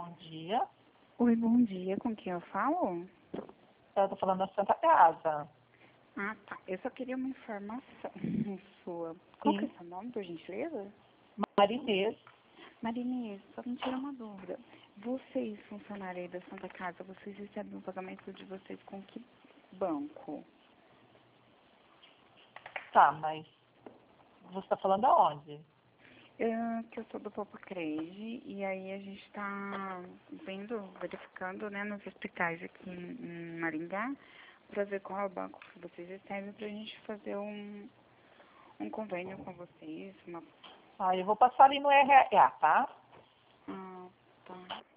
Bom dia. Oi, bom dia. Com quem eu falo? Eu tô falando da Santa Casa. Ah, tá. Eu só queria uma informação sua. Qual que é o seu nome, por gentileza? Marinês. Marinês, só me tira uma dúvida. Vocês, funcionários aí da Santa Casa, vocês recebem o pagamento de vocês com que banco? Tá, mas você tá falando aonde? Que eu sou do Popo Crede, e aí a gente tá verificando, né, nos hospitais aqui em Maringá, para ver qual é o banco que vocês recebem, pra gente fazer um convênio com vocês, Eu vou passar ali no RA, tá? Ah, tá.